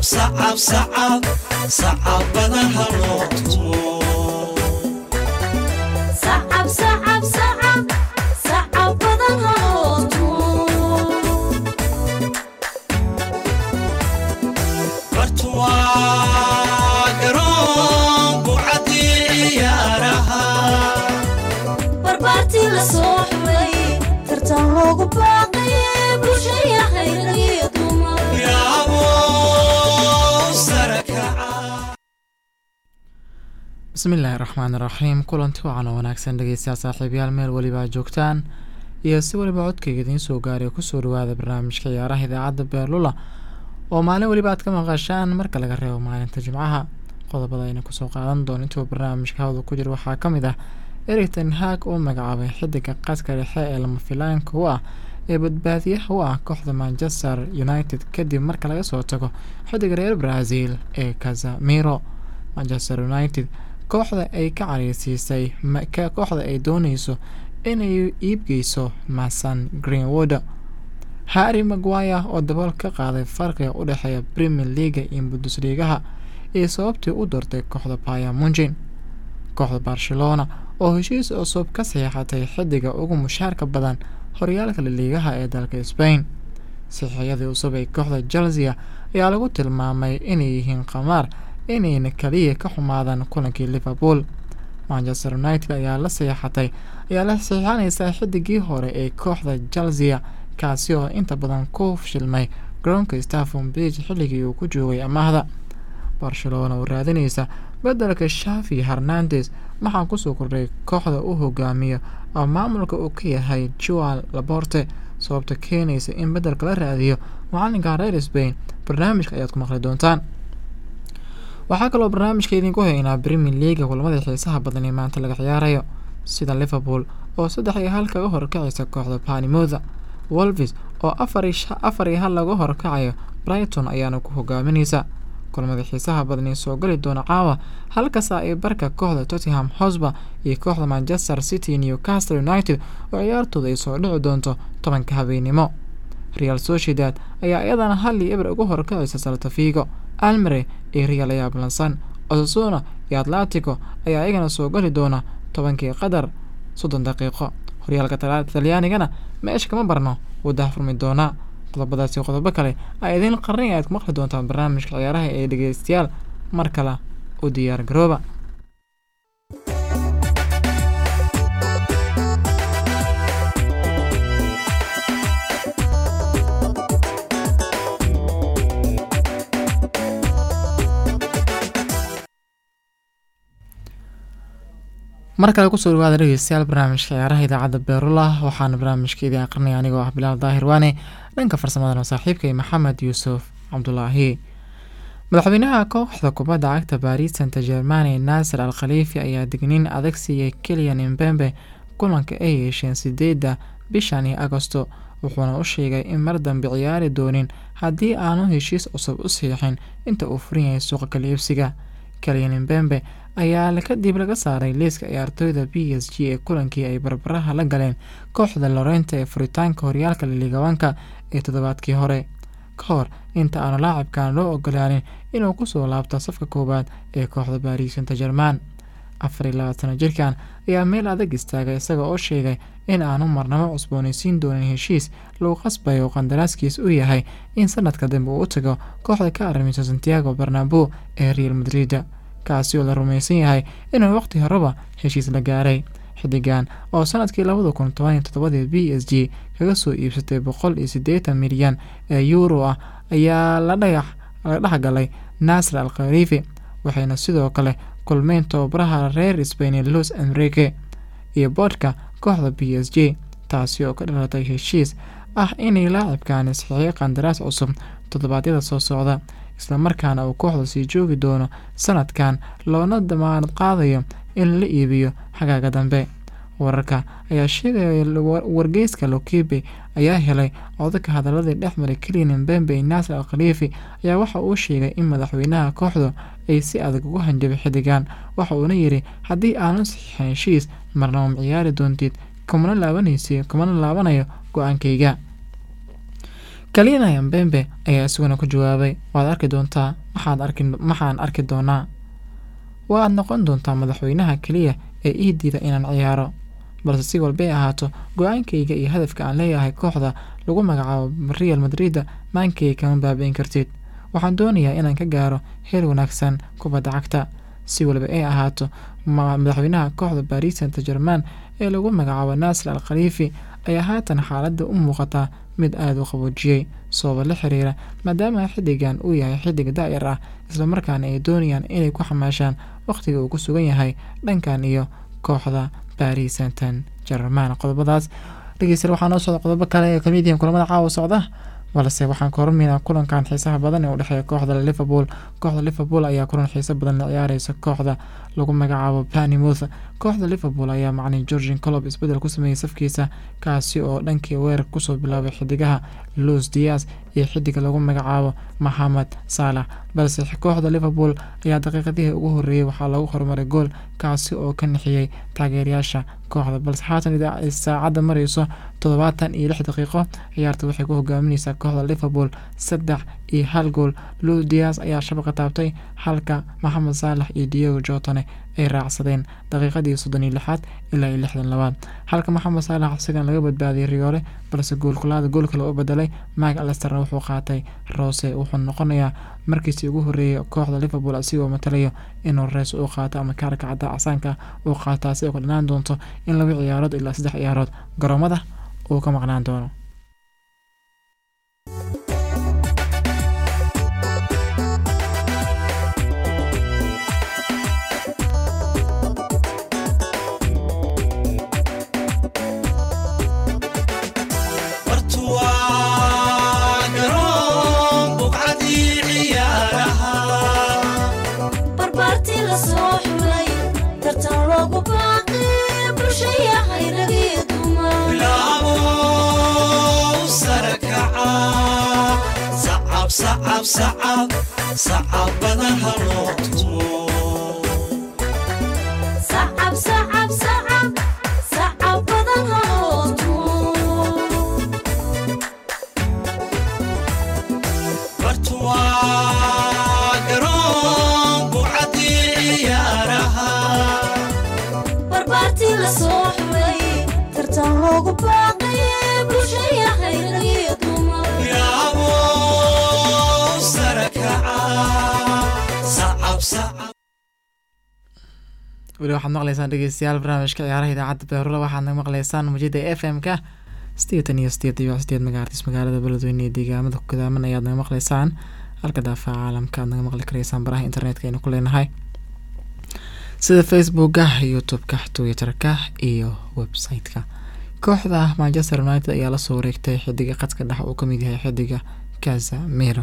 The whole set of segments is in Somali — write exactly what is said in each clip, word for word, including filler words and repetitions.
صعب صعب صعب بدها لوطمو صعب صعب صعب صعب بدها لوطمو برتوا قرون بوعدي عيارها بربارتي لصوحبي ترتان لوغو باقي بلشي خير يطمو يا أبو سركعة بسم الله الرحمن الرحيم kulanti wacan oo wanaagsan dhageystayaal saaxiibayaal meel waliba joogtaan iyo si waliba codkayga idiin soo gaaray ku soo dhawaada barnaamijka ciyaaraha idaacadda Beerlula oo maalin waliba aad ka maqashaan marka laga reebo maalinta Jimcaha qodobada ayna ku soo qaadan doon inta barnaamijka hawada ku jira waxaa ka mid ah Erik ten Hag oo magacaabay xidiga qaska dhexe ee lama filaanka u ah ee badbaadiyaha u ah kooxda Manchester United kadib marka laga soo tago xidiga reer Brazil ee Casemiro. Manchester United kooxda ay ka careysiisay ka kooxda ay doonayso inay iibgeyso Mason Greenwood. Harry Maguire oo dabool ka qaaday farqiga u dhaxeeya Premier League iyo Bundesliga ee sababtii u doortay kooxda Bayern Munich. Kooxda Barcelona oo heshiis cusub ka saxiixatay xidiga ugu mushaarka badan horyaalka liigaha ee dalka Spain. Saxiixyadii cusub ee kooxda Chelsea ayaa lagu tilmaamay inay yihiin qamaar inayna kaliya ka xumaadaan kulankii Liverpool. Manchester United ayaa la saxiixatay ayaa la saxiixanaysa xidigii hore ee kooxda Chelsea kaasi oo inta badan ku fashilmay garoonka Stamford Bridge xilligii uu ku joogay amaahda. Barcelona oo raadinaysa beddelka Xavi Hernandez maxaa ku soo kordhay kooxda uu hogaamiyo oo maamulka uu ka yahay Joan Laporte sababta keenaysa in beddelka la raadiyo macalinka reer Spain. Barnaamijka ayaad ku maqli doontaan. waxaa kaloo barnaamijka idinku haynaa Premier League kulamada xiisaha badan ee maanta laga ciyaarayo sida Liverpool oo saddex iyo hal kaga horkacaysa kooxda Bournemouth. Wolves oo afar iyo hal laga horkacayo Brighton ayaana ku hogaaminaysa. kulamada xiisaha badan ee soo gali doona caawa halkaas ay barka kooxda Tottenham Hotspur iyo kooxda Manchester City iyo Newcastle United oo ciyaartooda ay soo dhici doonto tobanka habeenimo. Real Sociedad ayaa iyadana hal iyo eber ugu horkacaysa Celta Vigo. Almere iyo Real ayaa balansan. Osasuna iyo Atletico ayaa iyagana soo gali doona tobankii qadar soddon daqiiqo. Horyaalka Talyaanigana meesha kama barno wada furmi doona. qodobadaasi qodobo kale ay idin qarnay aad ku maqli doontaan barnaamijka ciyaaraha ee dhageystayaal mar kale u diyaar garooba. markale ku soo dhawaada dhageystayaal barnaamijka ciyaaraha idaacadda Beerlula waxaana barnaamijka idin aqrinay anigoo ah Bilaal Daahir Waane dhanka farsamada saaxiibkay Maxamed Yuusuf Cabdullaahi. madaxweynaha kooxda kubadda cagta Paris Saint-Germain Nasser Al Khelaïfi ayaa digniin adag siiyay Kylian Mbappe kulanka ay yeesheen sideedda bishan Agoosto wuxuuna u sheegay in mar dambe ciyaari doonin haddii aanu heshiis cusub u saxiixin inta uu furan yahay suuqa kala iibsiga. Kylian Mbappe ayaa la kadib laga saaray liiska ciyaartooyda P S G ee kulankii ay barbaraha la galeen kooxda Lorient ee furitaanka horyaalka Liga one ee toddobaadkii hore ka hor inta aan laacibkan loo ogolaanin inuu ku soo laabto safka koowaad ee kooxda Paris Saint-Germain. afar iyo labaatan jirkan ayaa meel adag istaagay isaga oo sheegay in aanu marnabo cusboonaysiin doonin heshiis lagu qasbayo qandaraaskiis u yahay in sanadka dambe uu u tago kooxda ka arrimaysa Santiago Bernabeu ee Real Madrid kaasi oo la rumaysan yahay inuu waqti horeba heshiis la gaaray. xidigan oo sanadkii laba kun toban iyo toddoba P S G kaga soo iibsatay boqol iyo siddeetan milyan ee euro ah ayaa la dhagax la dhaxgalay Nasser Al Khelaïfi waxayna sidoo kale kulmeen tababaraha reer Spain Luis Enrique iyo boodhka kooxda P S G taasi oo ka dhalatay heshiis ah inay laacibkan saxiixay qandaraas cusub toddobaadyada soo socda isla markaana uu kooxda sii joogi doono sanadkan loona damaanad qaadayo in la iibiyo xagaaga dambe. wararka ayaa sheegaya wargeyska L'Equipe ayaa helay codka hadaladii dhexmaray Kylian Mbappe iyo Nasser Al Khelaïfi ayaa waxa uu sheegay in madaxweynaha kooxdu ay si adag ugu hanjabay xidigan waxa uuna yiri haddii aanu saxiixin heshiis marna ma ciyaari doontid kumana laabanayso kumana laabanayo go'aankayga. Kalina Mbembe ayaa isaguna ku jawaabay, waad arki doontaa, waxaad arki maxaan arki doonaa. Waad noqon doontaa madaxweynaha kaliya ee ii diida inaan ciyaaro, balse si walba ay ahaato go'aankayga iyo hadafka aan leeyahay kooxda lagu magacaabo Real Madrid maankayga kama baabi'in kartid. Waxaan doonayaa inaan ka gaaro heer wanaagsan kubadda cagta. Si walba ay ahaato madaxweynaha kooxda Paris Saint-Germain ee lagu magacaabo Nasser Al-Khalifi ayaa haatan xaaladda u muuqata mid aad u qaboojiyay sabab la xiriira maadaama xiddigan uu yahay xiddig daa'ir ah isla markaana ay doonayaan inay ku xamaashaan waqtiga uu ku sugan yahay dhankan iyo kooxda Paris Saint-Germain. Qodobadaas dhegeystayaal waxaa noo socda qodobo kale ee ka mid yihiin kulamada caawa socda, balse waxaan ka hormaynaa kulankan xiisaha badan ee u dhexeeya kooxda Liverpool. Kooxda Liverpool ayaa kulan xiiso badan la ciyaaraysa kooxda lagu magacaabo Bournemouth. Kooxda Liverpool ayaa macallin Jurgen Klopp isbedel ku sameeyay safkiisa, kaasi oo dhankii weerar kusoo bilaabay xidigaha Luis Diaz iyo xidiga lagu magacaabo Mohamed Salah, balse kooxda Liverpool ayaa daqiiqadihii ugu horeeyay waxaa lagu hormaray gool kaasi oo ka nixiyay taageerayaasha kooxda. Balse haatan saacadda marayso toddobaatan iyo lix daqiiqo, ciyaarta waxay ku hogaaminaysaa kooxda Liverpool saddex iyo hal gool. Luis Diaz ayaa shabaqa taabtay halka Mohamed Salah iyo Diego Jota ay raacsadeen daqiiqadii soddon iyo lixaad ilaa iyo lixdan iyo labaad, halka Mohamed Salah isagan laga badbaadiyay rigoore, balse goolkulaada gool kale oo bedelay Mac Allister wuxuu qaatay roose. Wuxuu noqonayaa markiisii ugu horeeyay kooxda Liverpool asigoo matalayo inuu rees u qaato ama kaarka cadda casaanka uu qaataa, si ay ku dhanaan doonto in laba ciyaarood ilaa saddex ciyaarood garoomada uu ka maqnaan doono. صعب صعب صعب بدها لوتمو صعب صعب صعب صعب بدها لوتمو برتوا قرون بوعدي عيارها بربارتي لصوحبي ترتان لوغو باقي بوشي خير يطمو يا ابو weli waxaad maqlaysaan dhegeystayaal barnaamijka ciyaaraha idaacadda Beerula. waxaadna maqlaysaan muujada F M-ka sideetan iyo sideed iyo sideed megahertz magaalada Beledweyne ee deegaamada ku kadaaman ayaad naga maqlaysaan, halka daafaca caalamka aad naga maqli karaysaan baraha internetka aynu ku leenahay sida Facebooka, YouTube-ka, Twitter-ka iyo website-ka. kooxda Manchester United ayaa la soo wareegtay xidiga khadka dhexe uu ka mid yahay xidiga Casemiro.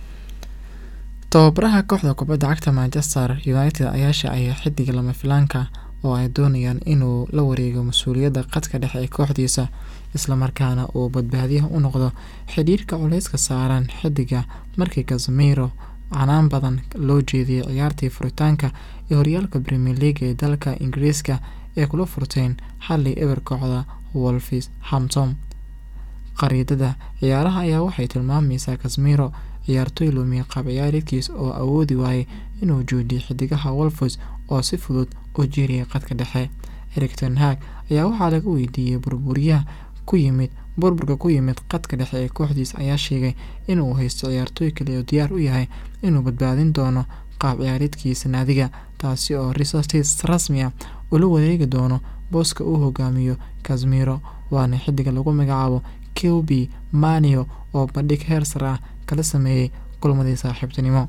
tababaraha kooxda kubadda cagta Manchester United ayaa shaaciyay xidiga lama filaanka oo ay doonayaan inuu la wareego mas'uuliyadda khadka dhexe ee kooxdiisa, isla markaana uu badbaadiyo u noqdo xiriirka culeyska saaran xidiga markii Casemiro canaan badan loo jeediyay ciyaartii furitaanka ee horyaalka Premier League ee dalka Ingiriiska ee kula furteen xalli eber kooxda Wolverhampton. qariidada ciyaaraha ayaa waxay tilmaamaysaa Casemiro ciyaartoy lumiya qaab ciyaareedkiisa oo awoodi waayay inuu joojiyo xidigaha Wolves oo si fudud u jeeriyay khadka dhexe. Erik ten Hag ayaa waxaa laga weydiiyay burburiyaha ku yimid burburka ku yimid khadka dhexe ee kooxdiisa ayaa sheegay inuu haysto ciyaartoy kale oo diyaar u yahay inuu badbaadin doono qaab ciyaareedkiisa naadiga, taasi oo resources rasmi ah ula wareegi doono booska uu hogaamiyo Casemiro. waana xidiga lagu magacaabo Kobe Mainoo oo bandhig heer sare ah kala sameeyay kulmadii saaxiibtinimo.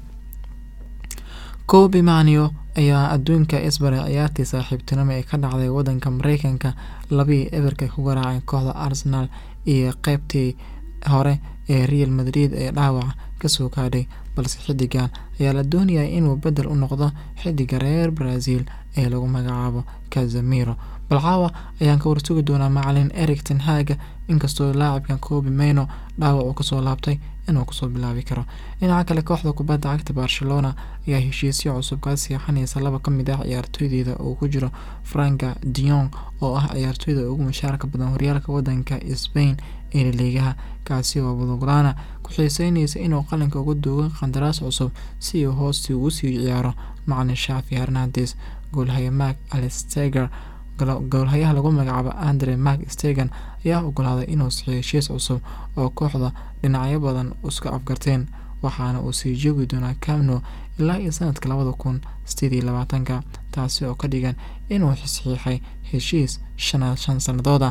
Kobe Mainoo ayaa adduunka isbaray ciyaartii saaxiibtinimo ee ka dhacday wadanka Mareykanka labii eberka ku garaacay kooxda Arsenal iyo qaybtii hore ee Real Madrid ee dhaawac ka soo gaadhay, balse xidigan ayaa la doonayaa inuu bedel u noqdo xidiga reer Brazil ee lagu magacaabo Casemiro. balcaawa ayaan ka warsugi doonaa macallin Erik ten Hag, inkastoo laacibkan Kobe Mainoo dhaawac uu kasoo laabtay inuu kusoo bilaabi karo. dhinaca kale kooxda kubadda cagta Barcelona ayaa heshiisyo cusub ka siixanaysa laba ka mid ah ciyaartoydeeda oo ku jiro Frank de Jong oo ah ciyaartoyda ugu mushaarka badan horyaalka wadanka Spain ee liigaha, kaasi oo Blaugrana ku xiiseynaysa inuu qalinka uga duugan qandaraas cusub si uu hoosti ugu sii ciyaaro macalin Xavi Hernandez. Goolhaye Mark Alexander goolhayaha lagu magacaabo Andre Mark Stegen ayaa ogolaaday inuu saxiixo heshiis cusub oo kooxda dhinacyo badan iska afgarteen, waxaana uu sii joogi doonaa Camp Nou ilaa iyo sanadka labada kun sideed iyo labaatanka, taasi oo ka dhigan inuu saxiixay heshiis shan sanadooda.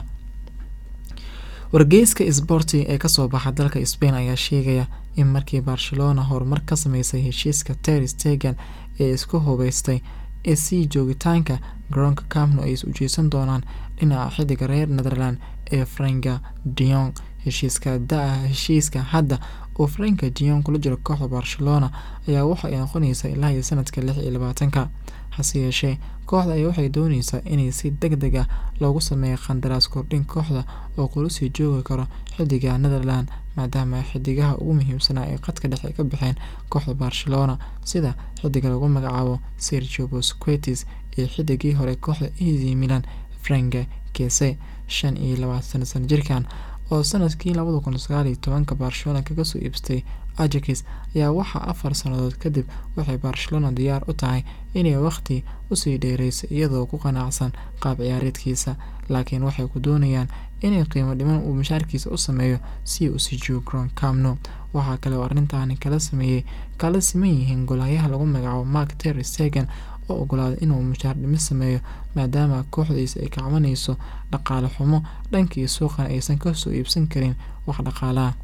Wargeyska Sporting ee kasoo baxa dalka Spain ayaa sheegaya in markii Barcelona horumar ka sameysay heshiiska Ter Stegen ee isku hubeystay ee sii joogitaanka garoonka Camp Nou ay u jeesan doonaan dhinaca xiddiga reer Netherland ee Frenkie de Jong. Heshiiska daa heshiiska hadda oo Frenkie de Jong kula jiro kooxda Barcelona ayaa waxa ay noqonaysaa ilaa iyo sanadka lix iyo labaatanka. Hase yeeshee kooxda ayaa waxay doonaysaa inay si degdeg ah loogu sameeyo qandaraas kordhin kooxda oo kula sii joogi karo xiddiga Netherland, maadaama xiddigaha ugu muhiimsanaa ee qadka dhexe ka baxeen kooxda Barcelona sida xiddiga lagu magacaabo Sergio Busquets iyo xiddigii hore kooxda A C Milan Franck Kessié. shan iyo labaatan sano jirkaan oo sanadkii labada kun sagaal iyo tobanka Barcelona kaga soo iibsatay Ajax ayaa waxa afar sanadood kadib waxay Barcelona diyaar u tahay inay waqti u sii dheereyso iyadoo ku qanacsan qaab ciyaareedkiisa, laakiin waxay ku doonayaan inay qiimo dhiman uu mushaarkiisa u sameeyo si uu sii joogo garoonka Camp Nou. Waxaa kale oo arrintaani kala sameeyay kala siman yihiin goolhayaha lagu magacaabo Mark Ter Stegen oo ogolaaday inuu mushaar dhimis sameeyo maadaama kooxdiisa ay ka cabanayso dhaqaale xumo dhankii suuqan aysan ka soo iibsan karin wax dhaqaalaha.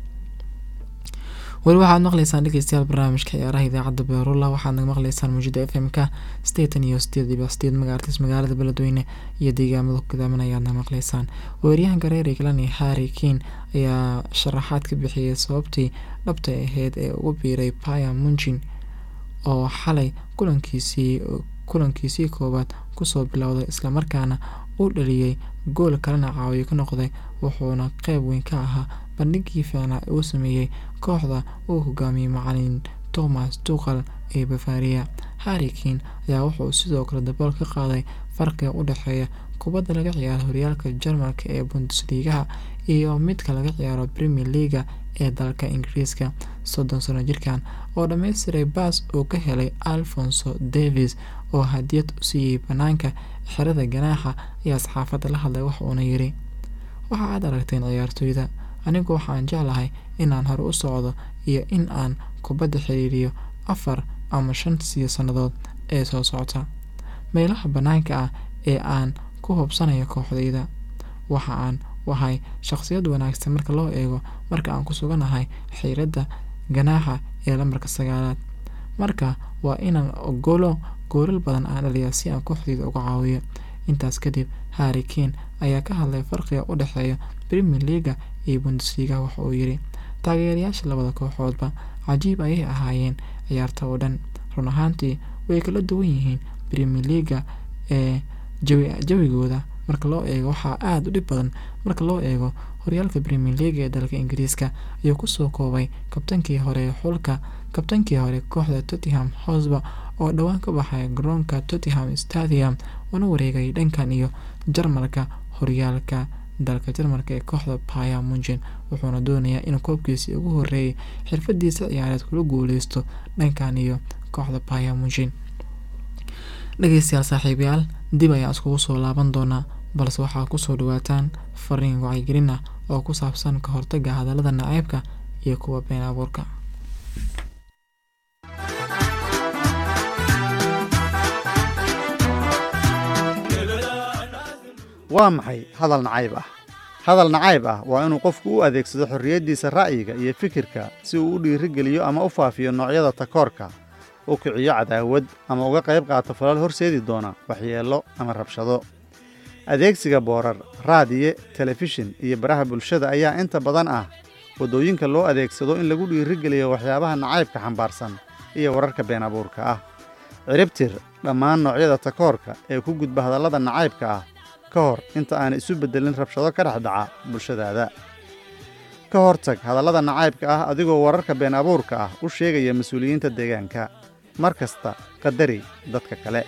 weli waxaad maqlaysaan dhegeystayaal barnaamijka ciyaaraha idaacadda Beerula, waxaadna maqlaysaan muujada F M ka sideetan iyo sideed dhibic sideed magaalada magaalada Beledweyne iyo deegaamada Kudaaman ayaadna maqlaysaan. Weeraryahanka reer England Harry Kane ayaa sharaxaad ka bixiyay sababtii dhabta ahayd ee ugu biiray Bayern Munich oo xalay kulankiisii kulankiisii koobaad kusoo bilowday isla markaana uu dhaliyay gool kalena caawiyo ka noqday, wuxuuna qayb weyn ka ahaa bandhigii fiicnaa uu sameeyay kooxda uu hogaamiyay macalin Thomas Tuchel ee Bavaria. Harry Kane ayaa wuxuu sidoo kale dabool ka qaaday farqiga u dhexeeya kubadda laga ciyaaro horyaalka Jarmalka ee Bundesliga iyo midka laga ciyaaro Premier League ee dalka Ingiriiska. soddon sano jirkaan oo dhameystiray baas uu ka helay Alphonso Davies oo hadiyad u siiyay banaanka xerada ganaaxa ayaa saxaafadda la hadlay, wuxuuna yiri: waxa aad aragteen ciyaartoyda, anigu waxaan jeclahay inaan hore u socdo iyo in aan kubadda xiriiriyo afar ama shan sannadood ee soo socota. meelaha banaanka ah ee aan ku hubsanayo kooxdayda waxa aan wahay shakhsiyad wanaagsan marka loo eego marka aan ku suganahay xiirada ganaaxa ee lambarka sagaalaad. marka waa inaan ogolo goolal badan aan dhaliyaa si aan kooxdayda uga caawiyo. intaas kadib Harry Kane ayaa ka hadlay farqiga u dhexeeya Premier League iyo Bundesliga, waxa uu yiri: taageerayaasha labada kooxoodba cajiib ayay ahaayeen ciyaarta oo dhan. run ahaantii way kala duwan yihiin. Premier League ee jawi jawigooda marka loo eego waxa aad u dhib badan marka loo eego horyaalka Premier League ee dalka Ingiriiska ayuu ku soo koobay kabtankii hore xulka kabtankii hore kooxda Tottenham Hotspur oo dhawaan ka baxay garoonka Tottenham Stadium una wareegay dhankan iyo Jarmalka horyaalka dalka Jarmalka ee kooxda Bayern Munich, wuxuuna doonayaa in koobkiisa ugu horeeyay xirfadiisa ciyaareed kula guuleysto dhankan iyo kooxda Bayern Munich. dhegeystayaal saaxiibayaal, dib ayaan iskugu soo laaban doonaa, balse waxaa ku soo dhawaataan fariin wacyigelin ah oo ku saabsan ka hortagga hadallada nacaybka iyo kuwa been abuurka. waa maxay hadal nacayb ah? hadal nacayb ah waa inuu qofku u adeegsado xorriyaddiisa ra'yiga iyo fikirka si uu u dhiirigeliyo ama u faafiyo noocyada takoorka, u kiciyo cadaawad ama uga qayb qaato falal horseedi doona waxyeello ama rabshado. adeegsiga boorar, raadiye, telefishin iyo baraha bulshada ayaa inta badan ah waddooyinka loo adeegsado in lagu dhiirigeliyo waxyaabaha nacaybka xambaarsan iyo wararka been abuurka ah. ciribtir dhammaan noocyada takoorka ee ku gudba hadallada nacaybka ah ka hor inta aan isu beddelin rabshado ka dhex dhaca bulshadaada. ka hortag hadallada nacaybka ah adigoo wararka been abuurka ah u sheegaya mas-uuliyiinta deegaanka. mar kasta qadari dadka kale.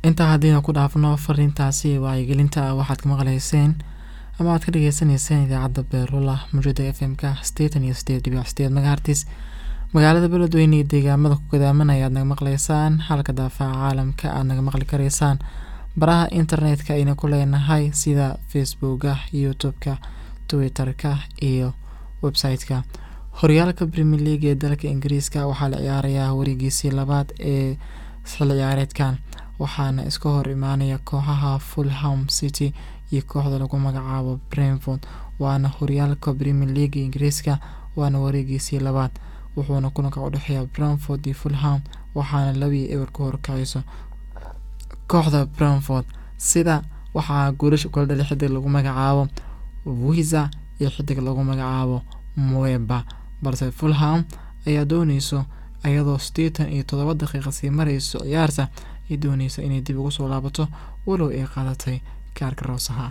intaa haddiina ku dhaafno fariintaasi wacyigelinta waxaad ka maqlayseen ama aad ka dhegeysaneyseen idaacadda beerlula mujada f m ka sideetan iyo sideed dhibic sideed megahertz magaalada beledweyne iyo deegaamada ku gadaamanaya aad naga maqlaysaan halka daafaca caalamka aad naga maqli karaysaan baraha internetka ayna ku leenahay sida facebooka, youtube-ka, twitter-ka iyo website-ka. horyaalka Premier League ee dalka Ingiriiska waxaa la ciyaarayaa wareegiisii labaad ee xilli ciyaareedkan waxaana iska hor imaanaya kooxaha Fulham City iyo kooxda lagu magacaabo Brentford waana horyaalka Premier League Ingiriiska waana wareegiisii labaad wuxuuna kulanka u dhexeeya Brentford iyo Fulham waxaana labii eber ku horkacayso kooxda Brentford sida waxaa guulasha kula dhalay xidig lagu magacaabo Wiza iyo xidig lagu magacaabo Mweba balse Fulham ayaa doonayso ayadoo sideetan iyo toddoba daqiiqo sii marayso ciyaarta ay doonayso inay dib ugu soo laabato walow ay qaadatay kaarka roosaha.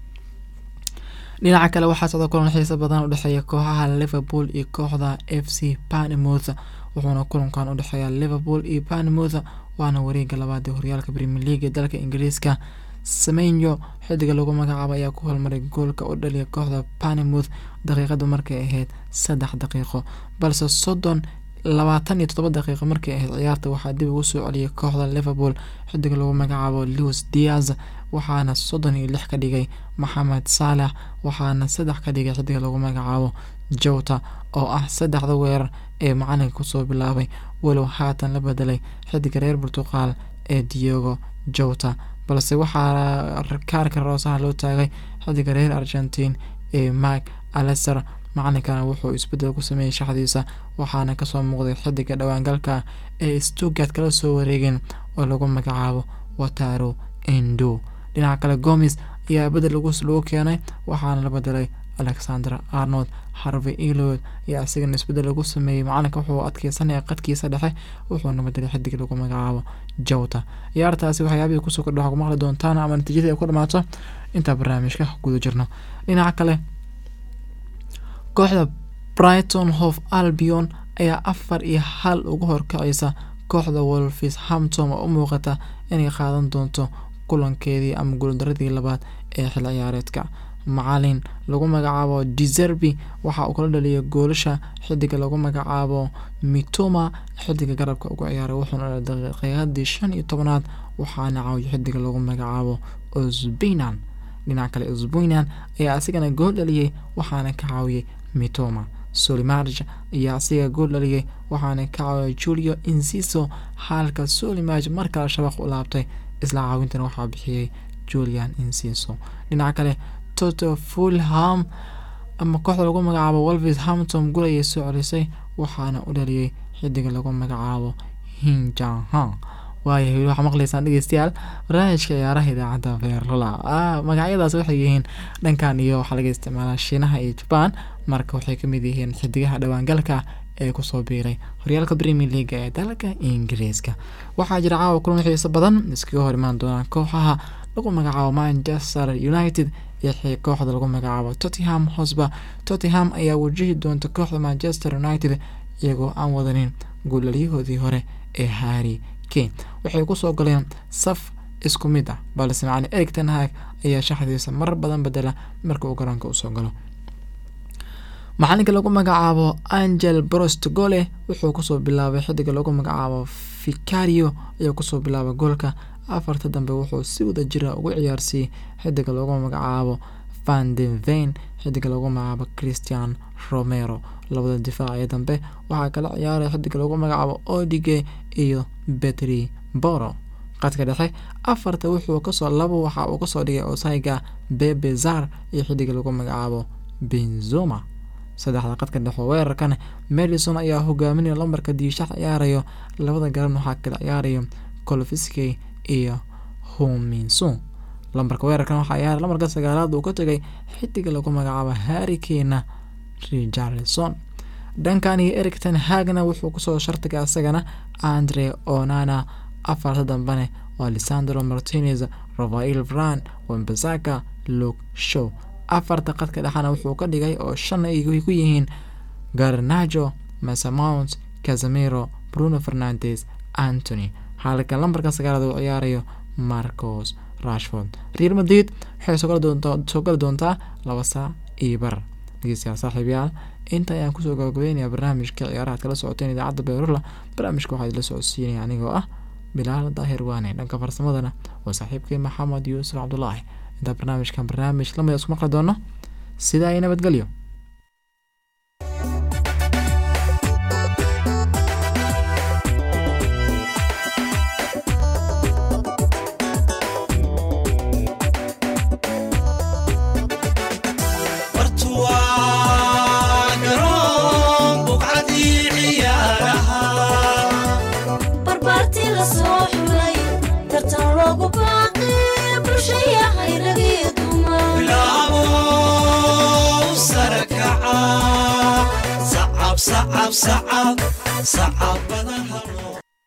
dhinaca kale waxaa socda kulan xiiso badan u dhexeeya kooxaha Liverpool iyo kooxda F C Bournemouth wuxuuna kulankan u dhexeeya Liverpool iyo Bournemouth waana wareegga labaad ee horyaalka Premier League ee dalka Ingiriiska. Semenyo xidiga lagu magacaabo ayaa ku hormaray goolka u dhaliya kooxda Bournemouth daqiiqadu markay ahayd saddex daqiiqo balse soddon labaatan iyo toddoba daqiiqo markay ahayd ciyaarta waxaa dib ugu soo celiyay kooxda Liverpool xidiga lagu magacaabo Luis Diaz waxaana soddon iyo lix ka dhigay Mohamed Salah waxaana saddex ka dhigay xidiga lagu magacaabo Jota oo ah saddexda weerar ee macalinka kusoo bilaabay walow haatan la bedelay xidiga reer Portugal ee Diogo Jota balse waxaa kaarka roosaha loo taagay xidiga reer Argentine ee Marc Allister macalinkana wuxuu isbedel ku sameeyay shaxdiisa waxaana kasoo muuqday xidiga dhawaangalka ee Stuttgart kala soo wareegeen oo lagu magacaabo Wataru Endo. dhinaca kale Gomez ayaa bedel lagu soo keenay waxaana la bedelay Alexander Arnold. Harvey Elliott ayaa asigana isbedel lagu sameeyay macalinka wuxuu adkeysanaya qadkiisa dhexe wuxuuna bedelay xidig lagu magacaabo Jota. ciyaartaasi waxyaabihii kusoo kordha ku maqli doontaan ama natiijada ay ku dhamaato inta barnaamijka guda jirno. dhinaca kale kooxda Brighton Hove Albion ayaa afar iyo hal ugu horkacaysa kooxda Wolverhampton oo u muuqata inay qaadan doonto kulankeedii ama guuldaradii labaad ee xilli ciyaareedka. macalin lagu magacaabo De Zerbi waxa uu kala dhaliyay goolasha xidiga lagu magacaabo Mitoma xidiga garabka ugu ciyaaray wuxuuna daqiiqadii shan iyo tobnaad waxaana caawiyay xidiga lagu magacaabo Ousbeinan. dhinaca kale Ousbeinan ayaa asigana gool dhaliyay waxaana ka caawiyay Mitoma. Solimarj ayaa asiga gool dhaliyay waxaana ka caawiyay Julio Enciso halka Solimarj markale shabaq u laabtay isla caawintana waxaa bixiyay Julian Enciso. dhinaca kale Toto Fulham ama kooxda lagu magacaabo Wolverhampton gool ayay soo celisay waxaana u dhaliyay xidiga lagu magacaabo Hinjahan. waayahay waxaa maqlaysaan dhegeystayaal barnaamijka ciyaaraha idaacadda Beerlula. ah magacyadaas waxay yihiin dhankan iyo waxaa laga isticmaalaa Shiinaha iyo Japan marka waxay ka mid yihiin xidigaha dhawaangalka ee kusoo biiray horyaalka Premier League ee dalka Ingiriiska. waxaa jira caawa kulan xiiso badan iskaga hor imaan doona kooxaha lagu magacaabo Manchester United iyo kooxda lagu magacaabo Tottenham Hotspur. Tottenham ayaa wajihi doonta kooxda Manchester United iyagoo aan wadanin goolaliyahoodii hore ee Harry Kane. waxay ku soo galeen saf isku mid ah balse macna Erik ten Hag ayaa shaxdiisa mar badan bedela marka uu garoonka u soo galo. macalinka lagu magacaabo Angel Brostogole wuxuu ku soo bilaabay xidiga lagu magacaabo Vicario ayaa ku soo bilaabay goolka afarta dambe wuxuu si wada jira ugu ciyaarsiiyay xidiga lagu magacaabo Van de Ven xidiga lagu magacaabo Christian Romero. labada difaac ee dambe waxaa kala ciyaaray xidiga lagu magacaabo Odige iyo Petri Boro. qadka dhexe afarta wuxuu ka soo labo waxa uu ka soo dhigay Osaiga Bebe Zar iyo xidiga lagu magacaabo Benzema. saddexda qadka dhexe weerarkan Madison ayaa hogaaminaya lambarka diishax ciyaarayo labada garan waxaa kala ciyaarayo Kulusevski iyo Huminson. lambarka weerarkan waxaa ciyaaray lambarka sagaalaad uu ka tagay xidiga lagu magacaabo Harry Kane Richarlison. dhankan iyo Erik ten Hagna wuxuu kusoo shartiga asagana Andre Onana. afarta dambane waa Lisandro Martinez, Rafael Varane, Wan-Bissaka, Luke Shaw. afarta qadka dhexana wuxuu ka dhigay oo shan ay ku yihiin Garnacho, Mason Mount, Casemiro, Bruno Fernandes, Anthony. halka lambarka sagaalaad uu ciyaarayo Marcus Rashford. Real Madrid waxay soo gali doontaa soo gali doontaa laba saac iyo bar. dhegeystayaal saaxiibayaal inta ayaan kusoo gabagabeynayaa barnaamijka ciyaaraha kala socoteen idaacadda Beerula. barnaamijka waxaa idila socodsiinaya anigoo ah Bilaal Daahir Waane, dhanka farsamadana waa saaxiibkay Maxamed Yuusuf Cabdullaahi. inta barnaamijkan barnaamij lamid isku maqli doono sidaa ay nabadgelyo. صعب صعب صعب صعب